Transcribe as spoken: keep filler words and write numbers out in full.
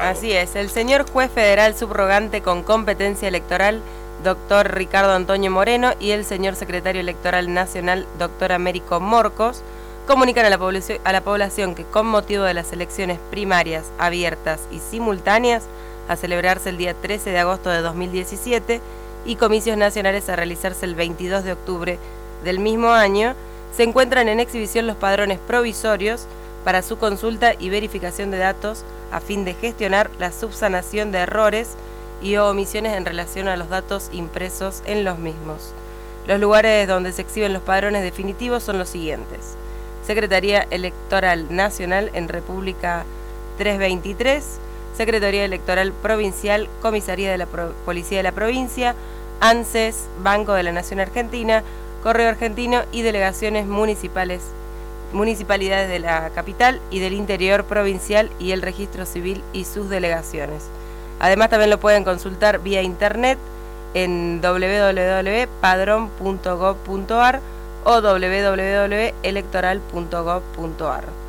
Así es, el señor juez federal subrogante con competencia electoral, doctor Ricardo Antonio Moreno, y el señor secretario electoral nacional, doctor Américo Morcos, comunican a la, población, a la población que con motivo de las elecciones primarias, abiertas y simultáneas, a celebrarse el día trece de agosto de dos mil diecisiete, y comicios nacionales a realizarse el veintidós de octubre del mismo año, se encuentran en exhibición los padrones provisorios para su consulta y verificación de datos a fin de gestionar la subsanación de errores y o omisiones en relación a los datos impresos en los mismos. Los lugares donde se exhiben los padrones definitivos son los siguientes: Secretaría Electoral Nacional en República trescientos veintitrés, Secretaría Electoral Provincial, Comisaría de la Pro- Policía de la Provincia, ANSES, Banco de la Nación Argentina, Correo Argentino y delegaciones municipales, municipalidades de la capital y del interior provincial y el registro civil y sus delegaciones. Además también lo pueden consultar vía internet en doble u doble u doble u punto padrón punto gob punto ar o doble u doble u doble u punto electoral punto gob punto ar.